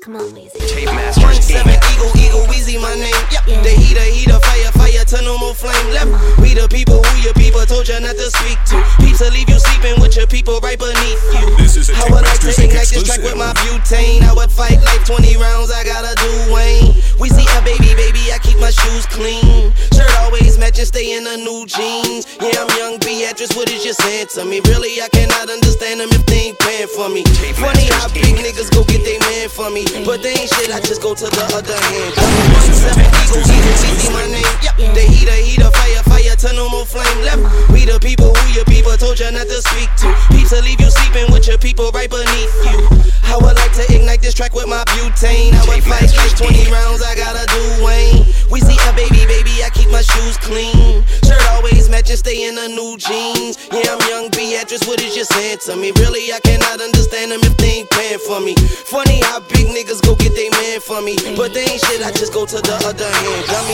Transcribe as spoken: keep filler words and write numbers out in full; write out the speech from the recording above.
Come on, Weezy. Tape Masters One seven Eagle, Eagle, Weezy, my name. Yep. Yeah. The heater, heater, fire, fire, to no more flame left. We the people who your people told you not to speak to. Peeps will leave you sleeping with your people right beneath you. This is a I Tape would like to Masters Inc ignite this track exclusive. with my butane. I would fight like twenty rounds, I gotta do Wayne. We see a baby, baby, I keep my shoes clean. Shirt always matching, stay in the new jeans. Yeah, I'm young Beatrice, what is you saying to me? Really, I cannot understand them if they ain't paying for me. Funny how big niggas go get they man for me, but they ain't shit, I just go to the other hand. One seven Eagle, Eagle, Weezy, my name. Yep. The heater, heater, fire, fire, to no more flame left. We the people who your people told you not to speak to. Peeps will leave you sleeping with your people right beneath you. I would like to ignite this track with my butane. I would fight like twenty rounds, I gotta do Wayne. We see a baby, baby, I keep my shoes clean. Shirt always matching, stay in the new jeans. Yeah, I'm young Beatrice, what is you saying to me? Really, I cannot understand them if they ain't paying for me. Funny how big niggas go get they man for me, but they ain't shit, I just go to the other hand. Dummy.